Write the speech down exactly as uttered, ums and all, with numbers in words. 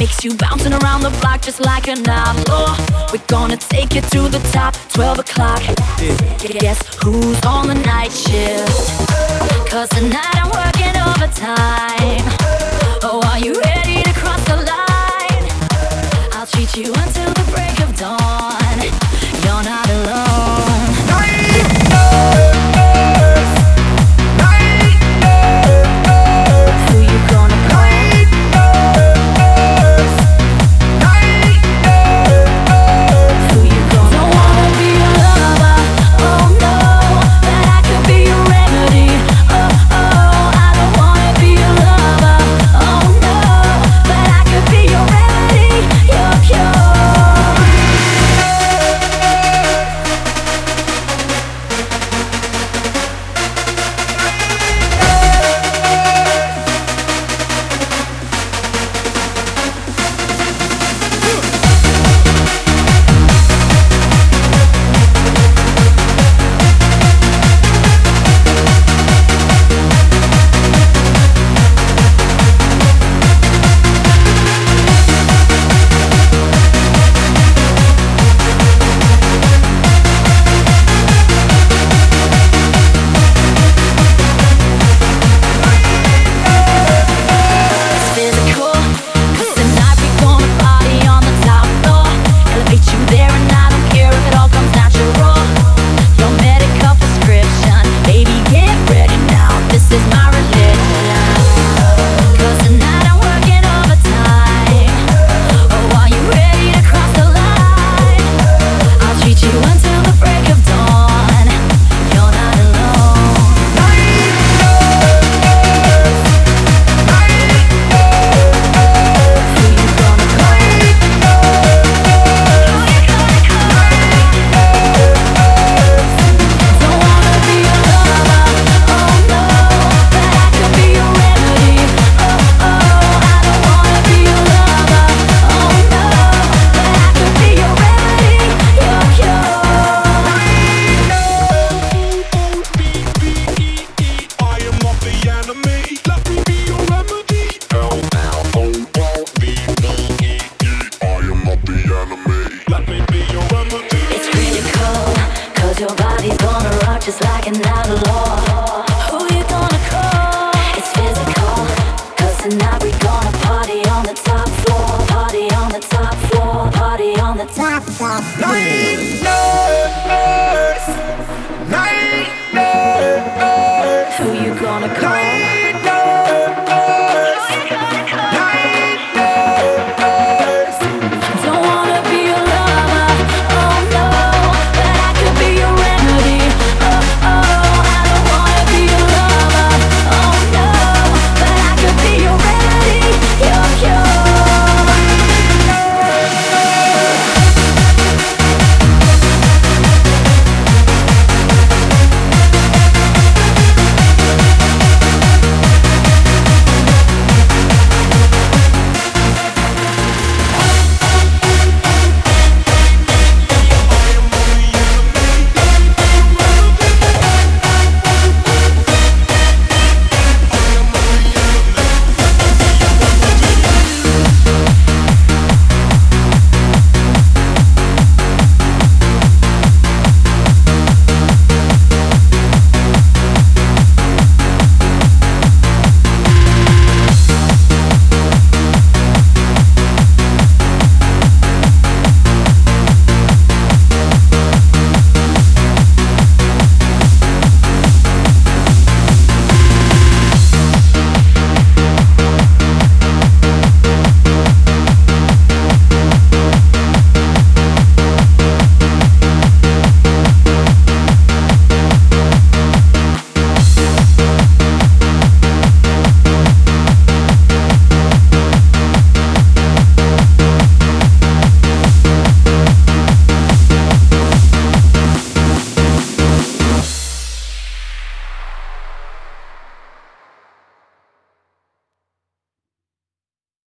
Makes you bouncing around the block just like an outlaw. We're gonna take you to the top, twelve o'clock. Guess who's on the night shift? Cause tonight I'm working overtime. Oh, are you ready to cross the line? I'll treat you until the break of dawn. You're not alone. Who you gonna call? Who you gonna Don't wanna be a lover, oh no, but I could be your remedy. Oh, oh, I don't wanna be a lover, oh no, but I could be your remedy, your cure. Your body's gonna rock just like an outlaw. Who you gonna call? It's physical, cause tonight we gonna party on the top floor. Party on the top floor. Party on the top, top floor.